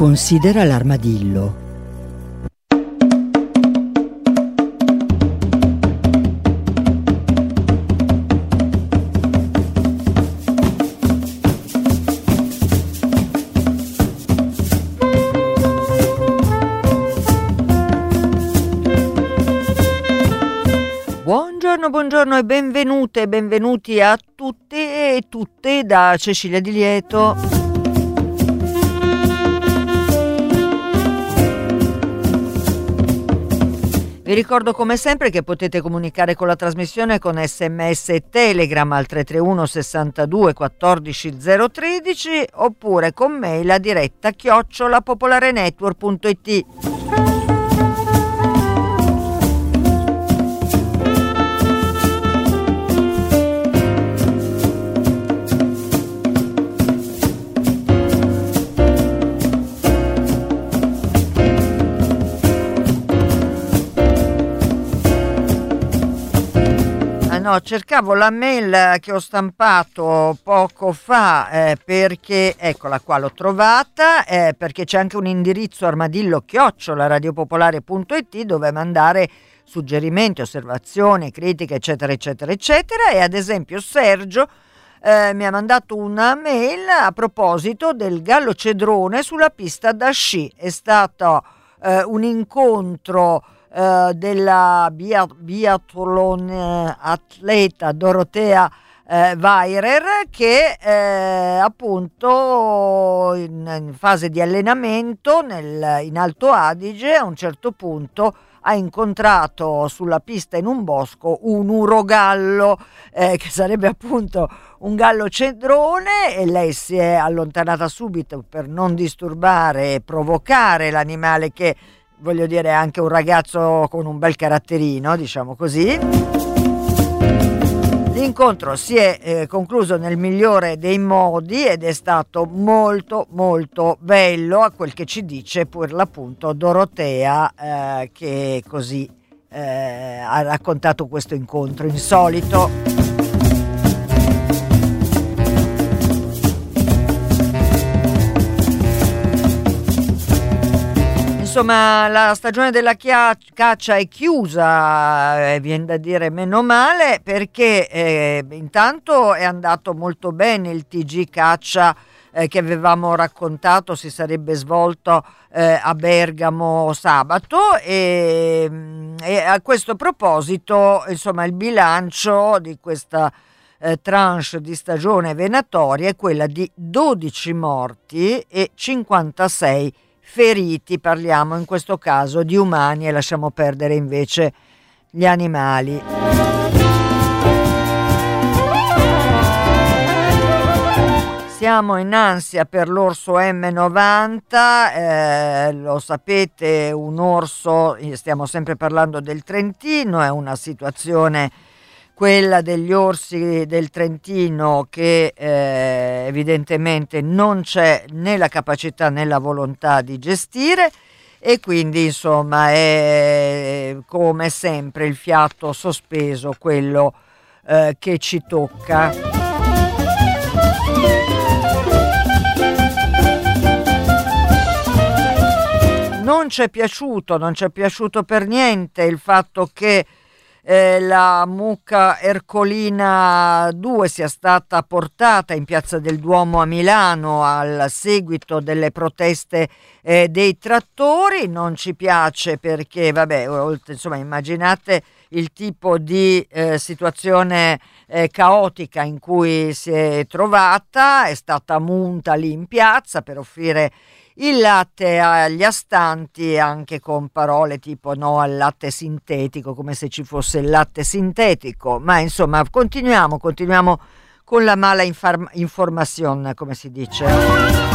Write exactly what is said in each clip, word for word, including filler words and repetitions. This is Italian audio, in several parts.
Considera l'armadillo. Buongiorno, buongiorno e benvenute e benvenuti a tutti e tutte da Cecilia Di Lieto. Vi ricordo come sempre che potete comunicare con la trasmissione con sms e telegram al tre tre uno sessantadue quattordici zero tredici oppure con mail a diretta chiocciola popolarenetwork punto it. No, cercavo la mail che ho stampato poco fa eh, perché, eccola qua, l'ho trovata, eh, perché c'è anche un indirizzo armadillo chiocciola radiopopolare punto it dove mandare suggerimenti, osservazioni, critiche, eccetera, eccetera, eccetera. E ad esempio Sergio eh, mi ha mandato una mail a proposito del gallo cedrone sulla pista da sci. È stato eh, un incontro Uh, della bia- biathlon uh, atleta Dorotea uh, Weirer che uh, appunto in, in fase di allenamento nel, in Alto Adige a un certo punto ha incontrato sulla pista in un bosco un urogallo eh, che sarebbe appunto un gallo cedrone, e lei si è allontanata subito per non disturbare e provocare l'animale, che voglio dire anche un ragazzo con un bel caratterino, diciamo così. L'incontro si è eh, concluso nel migliore dei modi ed è stato molto molto bello, a quel che ci dice per l'appunto Dorotea, eh, che così eh, ha raccontato questo incontro insolito. Insomma, la stagione della chia- caccia è chiusa, eh, viene da dire meno male, perché eh, intanto è andato molto bene il T G caccia eh, che avevamo raccontato si sarebbe svolto eh, a Bergamo sabato, e, e a questo proposito, insomma, il bilancio di questa eh, tranche di stagione venatoria è quella di dodici morti e cinquantasei feriti. Parliamo in questo caso di umani e lasciamo perdere invece gli animali. Siamo in ansia per l'orso M novanta, eh, lo sapete, un orso, stiamo sempre parlando del Trentino, è una situazione, quella degli orsi del Trentino, che eh, evidentemente non c'è né la capacità né la volontà di gestire, e quindi insomma è come sempre il fiato sospeso quello eh, che ci tocca. Non ci è piaciuto, non ci è piaciuto per niente il fatto che Eh, la mucca ercolina due sia stata portata in Piazza del Duomo a Milano al seguito delle proteste eh, dei trattori. Non ci piace perché, vabbè, insomma, immaginate il tipo di eh, situazione eh, caotica in cui si è trovata. È stata munta lì in piazza per offrire il latte agli astanti, anche con parole tipo no al latte sintetico, come se ci fosse il latte sintetico. Ma insomma, continuiamo, continuiamo con la mala infarm- informazione, come si dice.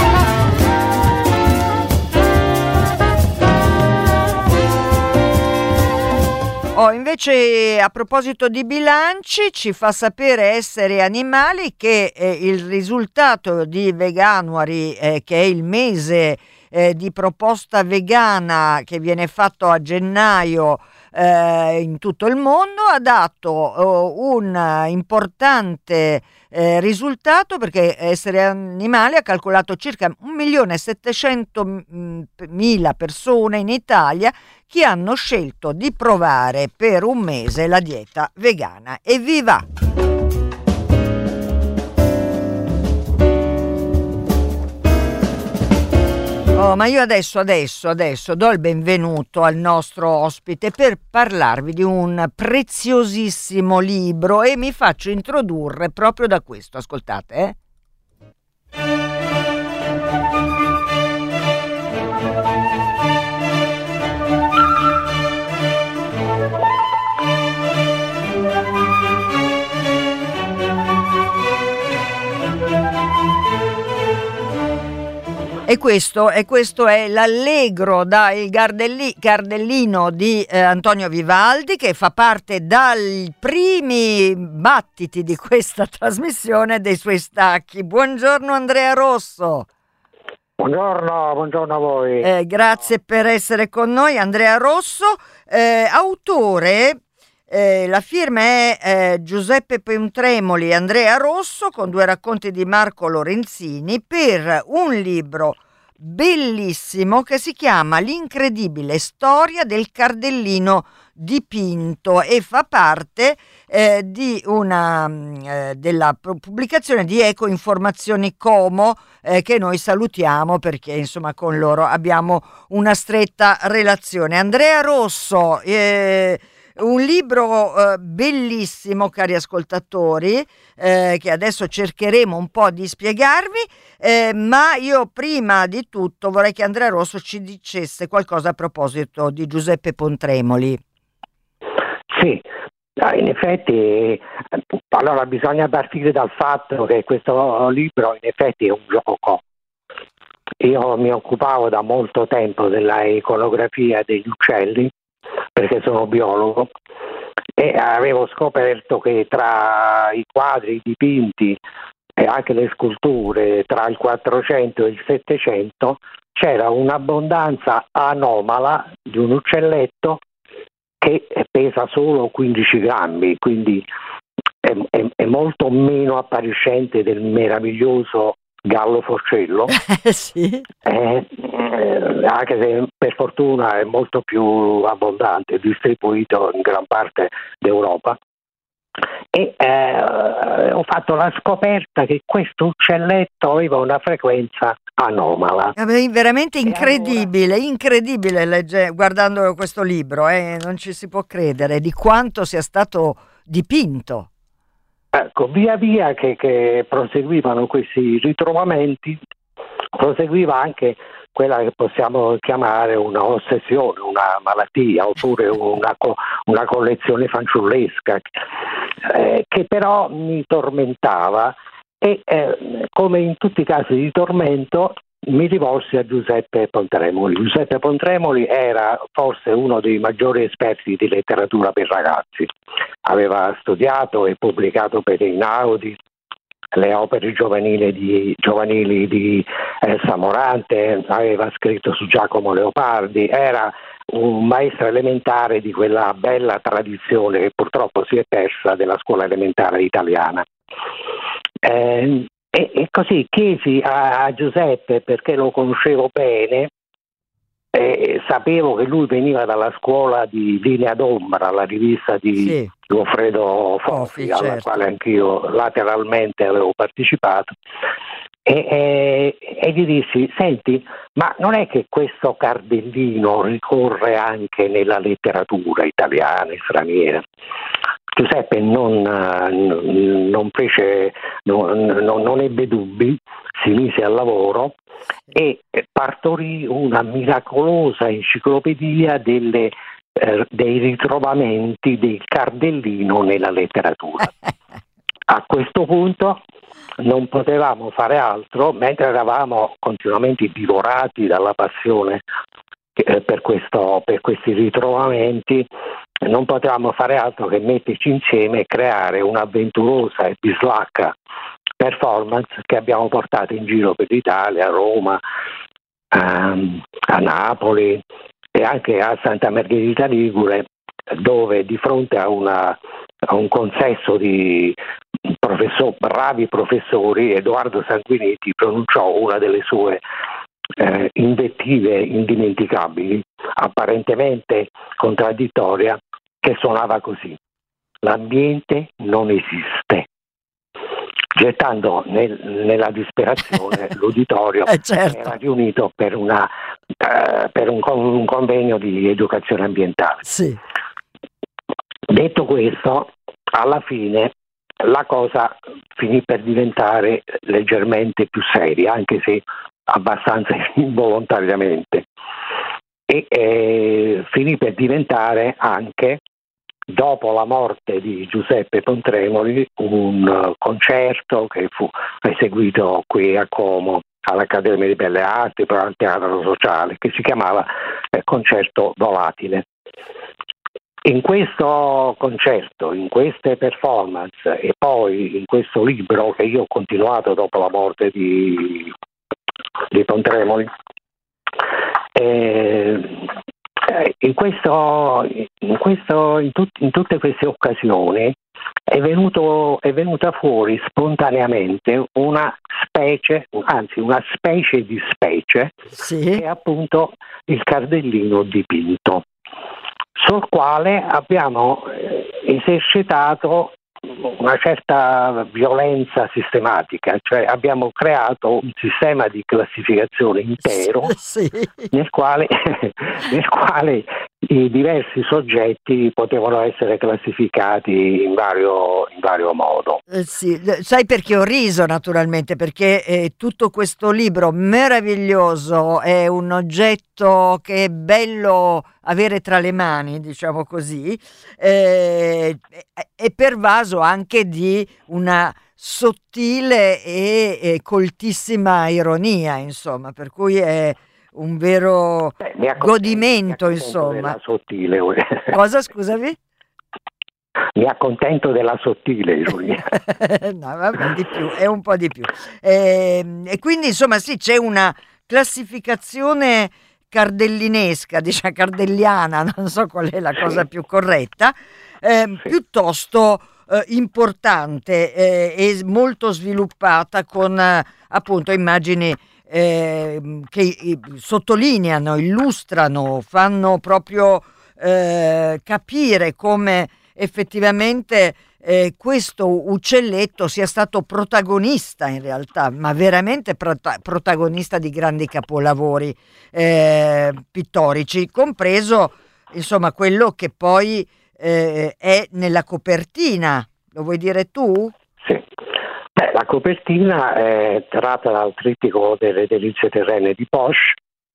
Oh, invece, a proposito di bilanci, ci fa sapere Essere Animali che eh, il risultato di Veganuary, eh, che è il mese eh, di proposta vegana che viene fatto a gennaio eh, in tutto il mondo, ha dato oh, un uh, importante eh, risultato, perché Essere Animali ha calcolato circa un milione e settecentomila persone in Italia che hanno scelto di provare per un mese la dieta vegana. Evviva! Oh, ma io adesso, adesso, adesso do il benvenuto al nostro ospite per parlarvi di un preziosissimo libro e mi faccio introdurre proprio da questo. Ascoltate, eh. E questo, e questo è l'Allegro da Il Gardelli, Gardellino di eh, Antonio Vivaldi, che fa parte dai primi battiti di questa trasmissione dei suoi stacchi. Buongiorno Andrea Rosso. Buongiorno, buongiorno a voi. Eh, grazie per essere con noi, Andrea Rosso, eh, autore. Eh, la firma è eh, Giuseppe Pontremoli e Andrea Rosso, con due racconti di Marco Lorenzini, per un libro bellissimo che si chiama L'incredibile storia del cardellino dipinto e fa parte eh, di una eh, della pubblicazione di Ecoinformazioni Como, eh, che noi salutiamo perché insomma con loro abbiamo una stretta relazione. Andrea Rosso, eh, un libro eh, bellissimo, cari ascoltatori, eh, che adesso cercheremo un po' di spiegarvi, eh, ma io prima di tutto vorrei che Andrea Rosso ci dicesse qualcosa a proposito di Giuseppe Pontremoli. Sì, in effetti, allora bisogna partire dal fatto che questo libro in effetti è un gioco. Io mi occupavo da molto tempo della iconografia degli uccelli, perché sono biologo, e avevo scoperto che tra i quadri, i dipinti e anche le sculture tra il quattrocento e il settecento c'era un'abbondanza anomala di un uccelletto che pesa solo quindici grammi, quindi è, è, è molto meno appariscente del meraviglioso gallo forcello. Sì. eh, eh, anche se per fortuna è molto più abbondante, distribuito in gran parte d'Europa. E eh, ho fatto la scoperta che questo uccelletto aveva una frequenza anomala. Vabbè, veramente incredibile, allora... incredibile legge, guardando questo libro, eh, non ci si può credere di quanto sia stato dipinto. Ecco, via via che, che proseguivano questi ritrovamenti, proseguiva anche quella che possiamo chiamare una ossessione, una malattia, oppure una, una collezione fanciullesca, eh, che però mi tormentava e eh, come in tutti i casi di tormento mi rivolsi a Giuseppe Pontremoli. Giuseppe Pontremoli era forse uno dei maggiori esperti di letteratura per ragazzi. Aveva studiato e pubblicato per Einaudi le opere giovanili di, giovanili di eh, Samorante, aveva scritto su Giacomo Leopardi, era un maestro elementare di quella bella tradizione che purtroppo si è persa della scuola elementare italiana. Eh, E, e così chiesi a, a Giuseppe, perché lo conoscevo bene, e sapevo che lui veniva dalla scuola di Linea d'Ombra, la rivista di Sì. Goffredo Fofi, alla certo. quale anch'io lateralmente avevo partecipato, e, e, e gli dissi: senti, ma non è che questo cardellino ricorre anche nella letteratura italiana e straniera? Giuseppe non, non fece, non, non ebbe dubbi, si mise al lavoro e partorì una miracolosa enciclopedia delle, eh, dei ritrovamenti del cardellino nella letteratura. A questo punto non potevamo fare altro, mentre eravamo continuamente divorati dalla passione eh, per, questo, per questi ritrovamenti, non potevamo fare altro che metterci insieme e creare un'avventurosa e bislacca performance che abbiamo portato in giro per l'Italia, a Roma, a, a Napoli e anche a Santa Margherita Ligure, dove di fronte a, una, a un consesso di professor, bravi professori, Edoardo Sanguinetti pronunciò una delle sue eh, invettive indimenticabili, apparentemente contraddittoria, che suonava così: l'ambiente non esiste, gettando nel, nella disperazione l'uditorio eh, certo. era riunito per, una, uh, per un, un convegno di educazione ambientale. Sì. Detto questo, alla fine la cosa finì per diventare leggermente più seria, anche se abbastanza involontariamente, e eh, finì per diventare anche, dopo la morte di Giuseppe Pontremoli, un concerto che fu eseguito qui a Como all'Accademia di Belle Arti, però al Teatro Sociale, che si chiamava eh, Concerto Volatile. In questo concerto, in queste performance e poi in questo libro che io ho continuato dopo la morte di, di Pontremoli, eh, in, questo, in, questo, in, tut, in tutte queste occasioni è, venuto, è venuta fuori spontaneamente una specie, anzi una specie di specie, sì, che è appunto il cardellino dipinto, sul quale abbiamo esercitato una certa violenza sistematica, cioè abbiamo creato un sistema di classificazione intero sì, nel quale, nel quale i diversi soggetti potevano essere classificati in vario, in vario modo. Eh sì, sai perché ho riso naturalmente? Perché eh, tutto questo libro meraviglioso è un oggetto che è bello avere tra le mani, diciamo così, eh, è pervaso anche di una sottile e, e coltissima ironia, insomma, per cui è un vero Beh, mi accontento, godimento, mi insomma. Della sottile. Cosa, scusami? Mi accontento della sottile ironia. No, vabbè, di più, è un po' di più. E, e quindi, insomma, sì, c'è una classificazione cardellinesca, diciamo cardelliana, non so qual è la cosa più corretta, eh, Sì. piuttosto eh, importante eh, e molto sviluppata con eh, appunto immagini eh, che eh, sottolineano, illustrano, fanno proprio eh, capire come effettivamente eh, questo uccelletto sia stato protagonista in realtà, ma veramente prota- protagonista di grandi capolavori eh, pittorici, compreso insomma quello che poi eh, è nella copertina. Lo vuoi dire tu? Sì. Beh, la copertina è tratta dal trittico delle delizie terrene di Poche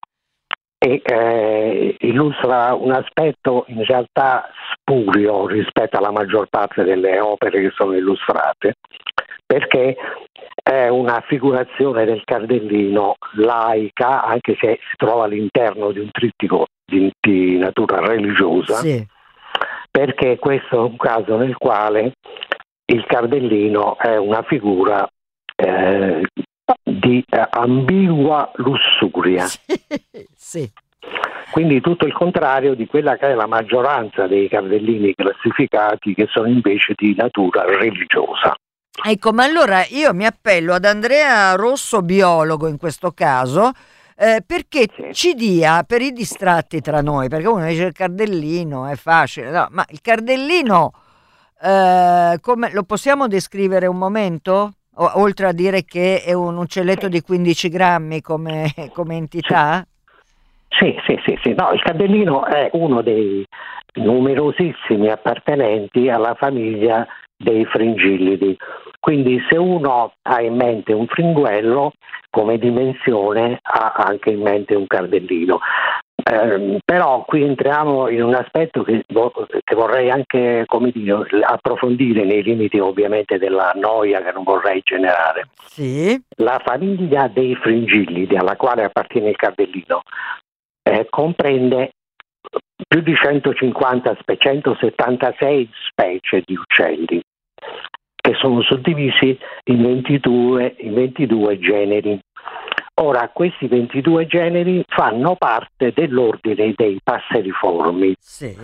e eh, illustra un aspetto in realtà spurio rispetto alla maggior parte delle opere che sono illustrate, perché è una figurazione del cardellino laica, anche se si trova all'interno di un trittico di, di natura religiosa, Sì. perché questo è un caso nel quale il cardellino è una figura eh, di eh, ambigua lussuria. Sì, sì. Quindi tutto il contrario di quella che è la maggioranza dei cardellini classificati, che sono invece di natura religiosa. Ecco, ma allora io mi appello ad Andrea Rosso, biologo in questo caso, eh, perché Sì. ci dia, per i distratti tra noi, perché uno dice il cardellino è facile, no, ma il cardellino eh, come, lo possiamo descrivere un momento? O, oltre a dire che è un uccelletto di quindici grammi come, come entità? Sì, sì, sì, sì. No, il cardellino è uno dei numerosissimi appartenenti alla famiglia dei fringillidi. Quindi se uno ha in mente un fringuello, come dimensione ha anche in mente un cardellino. Eh, però qui entriamo in un aspetto che, che vorrei anche, come dire, approfondire nei limiti ovviamente della noia che non vorrei generare. Sì. La famiglia dei fringillidi, alla quale appartiene il cardellino, eh, comprende più di centocinquanta specie, centosettantasei specie di uccelli, che sono suddivisi in ventidue, in ventidue generi. Ora, questi ventidue generi fanno parte dell'ordine dei passeriformi. Sì.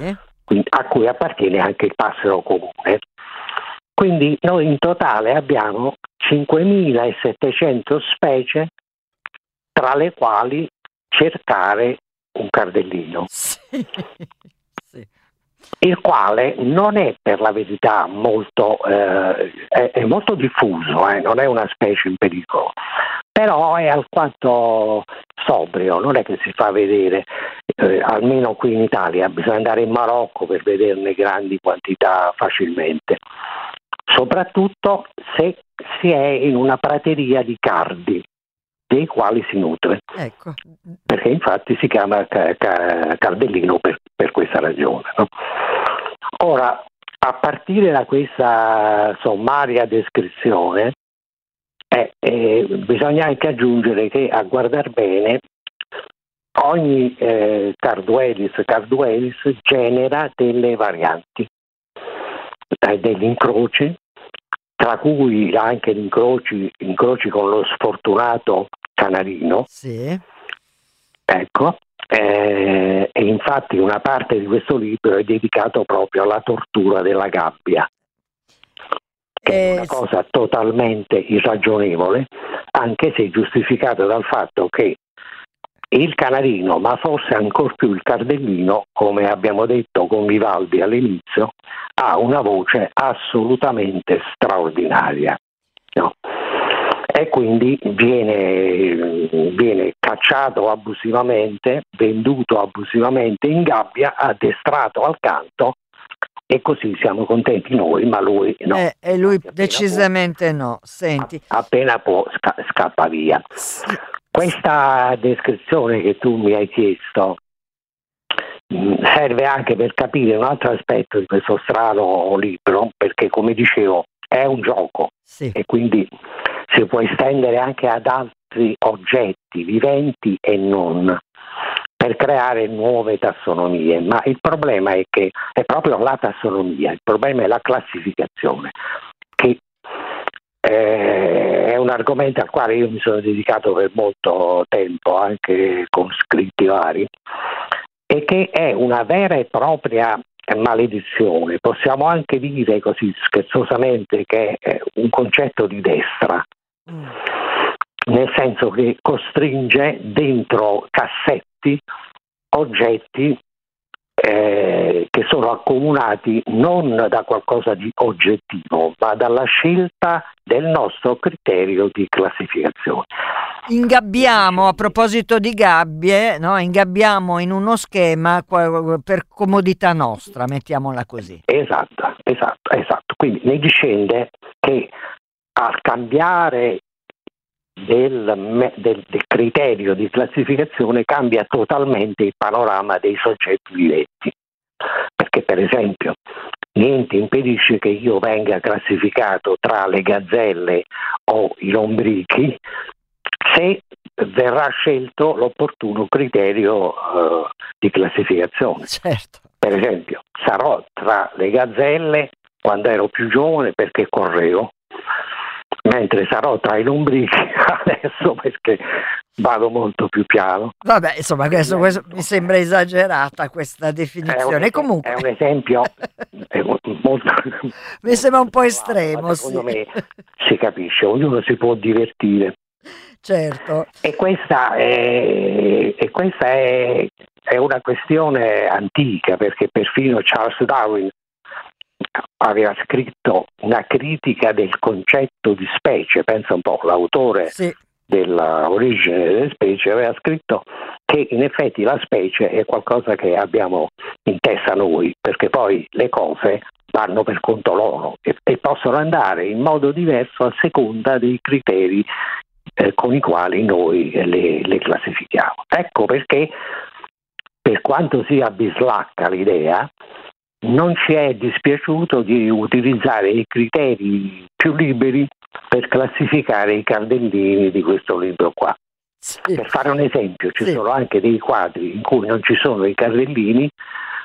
a cui appartiene anche il passero comune. Quindi noi in totale abbiamo cinquemilasettecento specie, tra le quali cercare un cardellino, Sì, sì. il quale non è per la verità molto, eh, è, è molto diffuso, eh, non è una specie in pericolo, però è alquanto sobrio, non è che si fa vedere, eh, almeno qui in Italia, bisogna andare in Marocco per vederne grandi quantità facilmente, soprattutto se si è in una prateria di cardi, dei quali si nutre, Ecco. perché infatti si chiama ca- ca- cardellino per, per questa ragione, no? Ora, a partire da questa sommaria descrizione, eh, eh, bisogna anche aggiungere che, a guardar bene, ogni eh, Carduelis, Carduelis genera delle varianti, eh, degli incroci, tra cui anche gli incroci, incroci con lo sfortunato canarino. Sì. Ecco, eh, e infatti una parte di questo libro è dedicato proprio alla tortura della gabbia, che è una Eh, cosa totalmente irragionevole, anche se giustificata dal fatto che il canarino, ma forse ancor più il cardellino, come abbiamo detto con Vivaldi all'inizio, ha una voce assolutamente straordinaria, no? E quindi viene, viene cacciato abusivamente, venduto abusivamente in gabbia, addestrato al canto, e così siamo contenti noi, ma lui no. eh, e lui Appena decisamente può, no. Senti. appena può sca- scappa via. Sì. Questa descrizione che tu mi hai chiesto mh, serve anche per capire un altro aspetto di questo strano libro, perché, come dicevo, è un gioco, Sì. e quindi si può estendere anche ad altri oggetti viventi e non, per creare nuove tassonomie. Ma il problema è che è proprio la tassonomia, il problema è la classificazione, che eh, è un argomento al quale io mi sono dedicato per molto tempo, anche con scritti vari, e che è una vera e propria maledizione. Possiamo anche dire così scherzosamente che è un concetto di destra, Mm. nel senso che costringe dentro cassetti oggetti eh, che sono accomunati non da qualcosa di oggettivo, ma dalla scelta del nostro criterio di classificazione. Ingabbiamo, a proposito di gabbie, no? Ingabbiamo in uno schema qua- per comodità nostra, mettiamola così. Esatto, esatto, esatto. Quindi ne discende che al cambiare del, me- del- del criterio di classificazione cambia totalmente il panorama dei soggetti viventi. Perché, per esempio, niente impedisce che io venga classificato tra le gazzelle o i lombrichi se verrà scelto l'opportuno criterio eh, di classificazione. Certo. Per esempio, sarò tra le gazzelle quando ero più giovane perché correvo, mentre sarò tra i lombrichi adesso perché vado molto più piano. Vabbè, insomma, questo, questo mi sembra esagerata questa È un, definizione. es- Comunque, è un esempio è un- molto mi sembra un po' ma estremo, secondo sì. me si capisce, ognuno si può divertire. Certo. E questa è, e questa è, è una questione antica, perché perfino Charles Darwin aveva scritto una critica del concetto di specie. Pensa un po', l'autore Sì. dell'origine delle specie aveva scritto che in effetti la specie è qualcosa che abbiamo in testa noi, perché poi le cose vanno per conto loro e, e possono andare in modo diverso a seconda dei criteri eh, con i quali noi le, le classifichiamo. Ecco perché, per quanto sia bislacca l'idea, non ci è dispiaciuto di utilizzare i criteri più liberi per classificare i cardellini di questo libro qua. Sì. Per fare un esempio, ci Sì. sono anche dei quadri in cui non ci sono i cardellini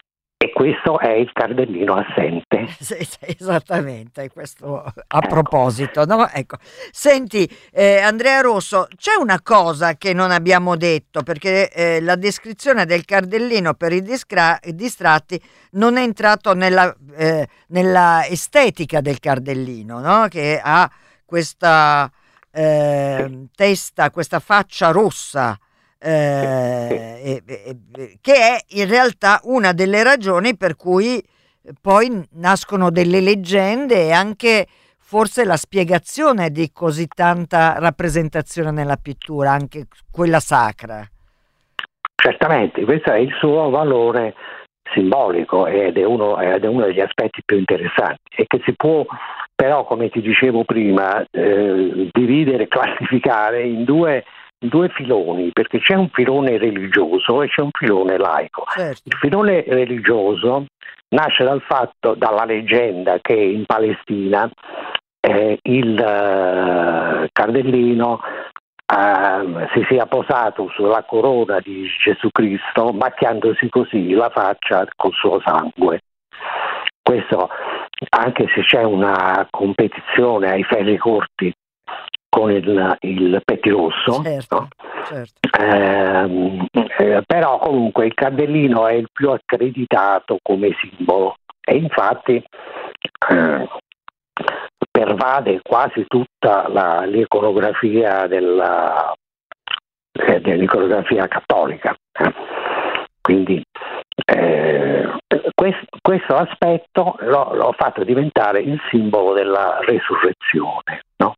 e questo è il cardellino assente. Sì, sì, esattamente, questo a ecco. proposito, no? Ecco. Senti, eh, Andrea Rosso, c'è una cosa che non abbiamo detto, perché eh, la descrizione del cardellino per i discra- distratti non è entrato nella, eh, nella estetica del cardellino, no? Che ha questa eh, testa, questa faccia rossa. Eh, eh, eh, che è in realtà una delle ragioni per cui poi nascono delle leggende e anche forse la spiegazione di così tanta rappresentazione nella pittura, anche quella sacra. Certamente, questo è il suo valore simbolico ed è uno, ed è uno degli aspetti più interessanti, e che si può però, come ti dicevo prima, eh, dividere, classificare in due due filoni, perché c'è un filone religioso e c'è un filone laico. Certo. Il filone religioso nasce dal fatto, dalla leggenda che in Palestina eh, il uh, cardellino uh, si sia posato sulla corona di Gesù Cristo, macchiandosi così la faccia col suo sangue. Questo, anche se c'è una competizione ai ferri corti con il, il pettirosso, certo, no? certo. Eh, eh, però comunque il cardellino è il più accreditato come simbolo, e infatti eh, pervade quasi tutta la, l'iconografia della, eh, dell'iconografia cattolica. Eh. Quindi eh, questo, questo aspetto l'ho, l'ho fatto diventare il simbolo della resurrezione, no?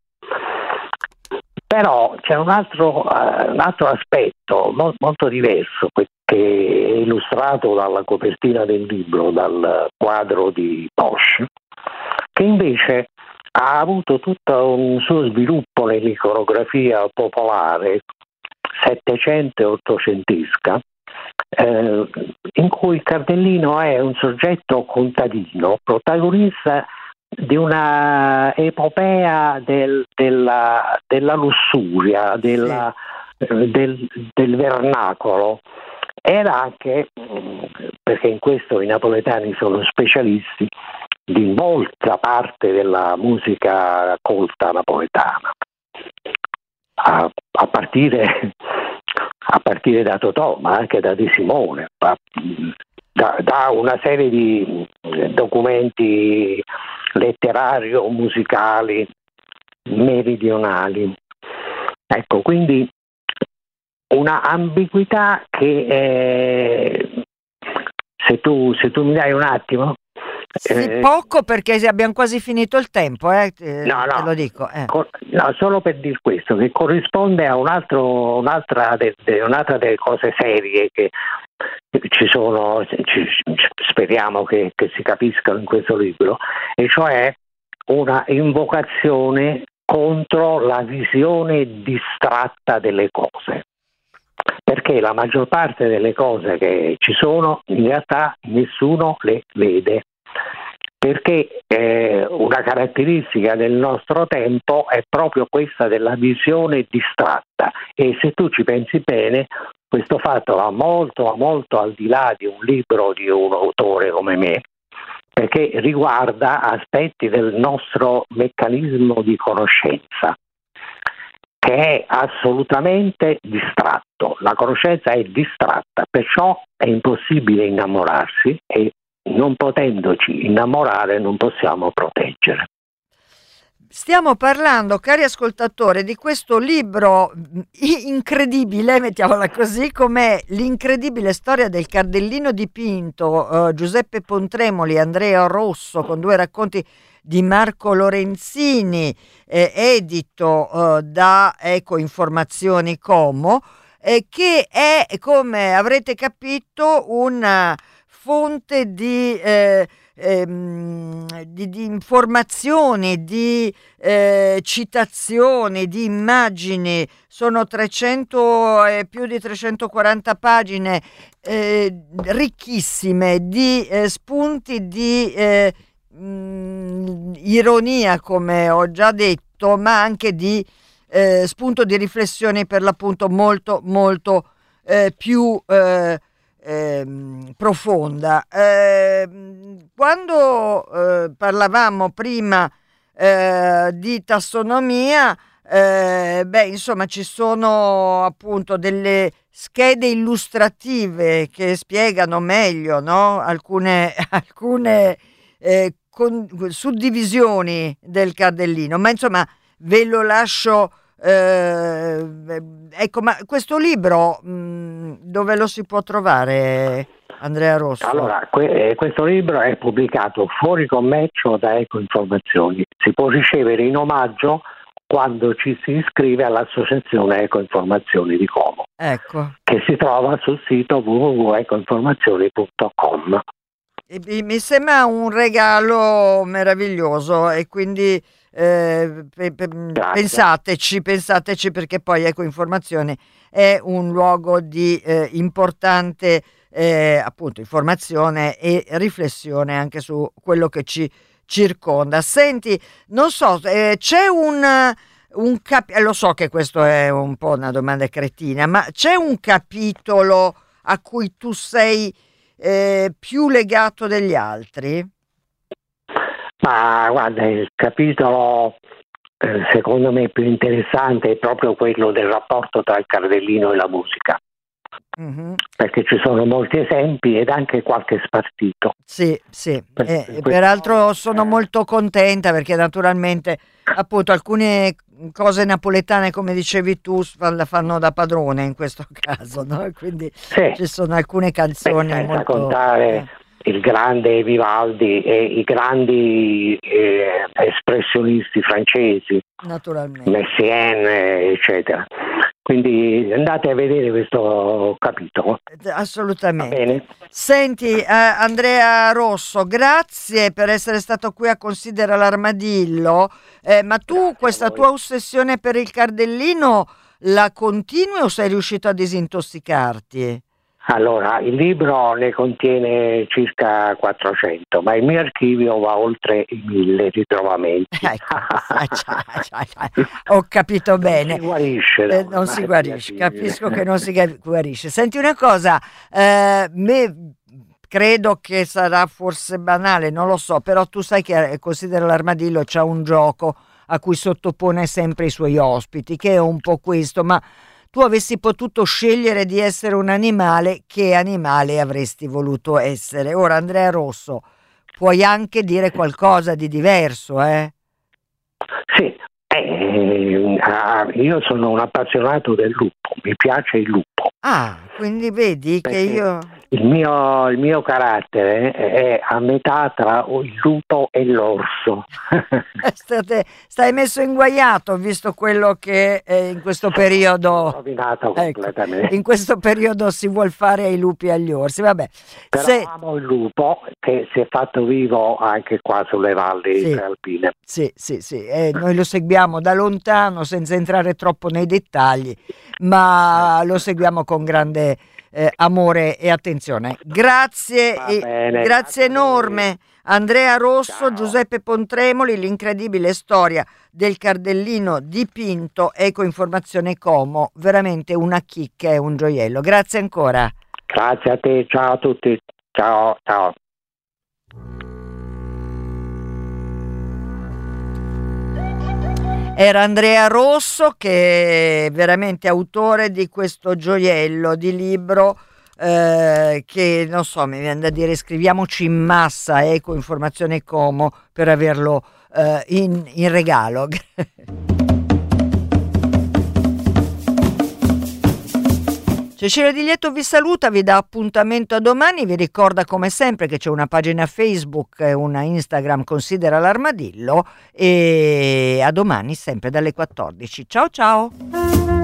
Però c'è un altro, uh, un altro aspetto mo- molto diverso, che è illustrato dalla copertina del libro, dal quadro di Bosch, che invece ha avuto tutto un suo sviluppo nell'iconografia popolare settecento e ottocentesca, eh, in cui il cardellino è un soggetto contadino, protagonista di una epopea del, della, della lussuria, della, sì. eh, del, del vernacolo. Era anche, perché in questo i napoletani sono specialisti, di molta parte della musica colta napoletana, a, a partire a partire da Totò, ma anche da De Simone, da, da una serie di documenti letterari o musicali meridionali. Ecco, quindi una ambiguità che eh, se tu se tu mi dai un attimo. Sì, eh, poco, perché abbiamo quasi finito il tempo, eh, no, no, te lo dico. Eh. Co- no, solo per dire questo, che corrisponde a un altro, un'altra, de, de, un'altra delle cose serie che ci sono, ci, speriamo che, che si capiscano in questo libro, e cioè una invocazione contro la visione distratta delle cose. Perché la maggior parte delle cose che ci sono in realtà nessuno le vede, perché eh, una caratteristica del nostro tempo è proprio questa della visione distratta, e se tu ci pensi bene questo fatto va molto va molto al di là di un libro di un autore come me, perché riguarda aspetti del nostro meccanismo di conoscenza, che è assolutamente distratto. La conoscenza è distratta, perciò è impossibile innamorarsi, e non potendoci innamorare non possiamo proteggere. Stiamo parlando, cari ascoltatori, di questo libro incredibile, mettiamola così, come L'incredibile storia del cardellino dipinto, eh, Giuseppe Pontremoli e Andrea Rosso, con due racconti di Marco Lorenzini, eh, edito eh, da Eco Informazioni Como, eh, che è, come avrete capito, una fonte di... Eh, Ehm, di, di informazioni, di eh, citazioni, di immagini. Sono trecento e più di trecentoquaranta pagine eh, ricchissime di eh, spunti di eh, mh, ironia, come ho già detto, ma anche di eh, spunto di riflessione, per l'appunto molto molto eh, più eh, Ehm, profonda. Eh, quando eh, parlavamo prima eh, di tassonomia, eh, beh, insomma, ci sono appunto delle schede illustrative che spiegano meglio, no? Alcune, alcune eh, con, suddivisioni del cardellino, ma insomma ve lo lascio. Eh, ecco, ma questo libro mh, dove lo si può trovare, Andrea Rosso? Allora, que- questo libro è pubblicato fuori commercio da Ecoinformazioni, si può ricevere in omaggio quando ci si iscrive all'associazione Ecoinformazioni di Como, ecco, che si trova sul sito w w w punto ecoinformazioni punto com. E, mi sembra un regalo meraviglioso e quindi eh, pe- pe- pensateci, pensateci perché poi Ecoinformazione è un luogo di eh, importante eh, appunto informazione e riflessione anche su quello che ci circonda. Senti, non so, eh, c'è un, un cap- eh, lo so che questo è un po' una domanda cretina, ma c'è un capitolo a cui tu sei eh, più legato degli altri? Ma guarda, il capitolo eh, secondo me più interessante è proprio quello del rapporto tra il cardellino e la musica. Mm-hmm. Perché ci sono molti esempi ed anche qualche spartito. Sì, sì. Per, eh, per peraltro sono eh. molto contenta perché naturalmente appunto alcune cose napoletane, come dicevi tu, la fanno da padrone in questo caso, no? Quindi sì. Ci sono alcune canzoni. Beh, senza molto contare eh. il grande Vivaldi e i grandi eh, espressionisti francesi, naturalmente, Messiaen, eccetera. Quindi andate a vedere questo capitolo. Assolutamente. Bene. Senti, eh, Andrea Rosso, grazie per essere stato qui a Considera l'Armadillo, eh, ma tu grazie questa tua ossessione per il cardellino la continui o sei riuscito a disintossicarti? Allora, il libro ne contiene circa quattrocento, ma il mio archivio va oltre i mille ritrovamenti. Ecco, ho capito bene. Non si guarisce. Eh, non si guarisce, capisco che non si guarisce. Senti una cosa, eh, me credo che sarà forse banale, non lo so, però tu sai che Considera l'Armadillo c'ha un gioco a cui sottopone sempre i suoi ospiti, che è un po' questo, ma tu avessi potuto scegliere di essere un animale, che animale avresti voluto essere? Ora, Andrea Rosso, puoi anche dire qualcosa di diverso, eh? Sì, eh, io sono un appassionato del lupo, mi piace il lupo. Ah, quindi vedi Perché che io... Il mio, il mio carattere è a metà tra il lupo e l'orso. State, stai messo inguaiato, visto quello che eh, in questo periodo rovinato completamente. Ecco, in questo periodo si vuol fare ai lupi e agli orsi. Vabbè. Però Se... amo il lupo che si è fatto vivo anche qua sulle valli sì, alpine. Sì, sì, sì. Eh, noi lo seguiamo da lontano senza entrare troppo nei dettagli, ma lo seguiamo con grande Eh, amore e attenzione. Grazie, e, bene, grazie, grazie enorme Andrea Rosso. Ciao. Giuseppe Pontremoli, l'incredibile storia del cardellino dipinto, Ecoinformazione Como, veramente una chicca e un gioiello. Grazie ancora. Grazie a te, ciao a tutti, ciao ciao. Era Andrea Rosso, che è veramente autore di questo gioiello di libro eh, che, non so, mi viene da dire, scriviamoci in massa Ecoinformazione Como per averlo eh, in, in regalo. Cecilia Di Lieto vi saluta, vi dà appuntamento a domani, vi ricorda come sempre che c'è una pagina Facebook e una Instagram, Considera l'Armadillo, e a domani sempre dalle quattordici. Ciao ciao!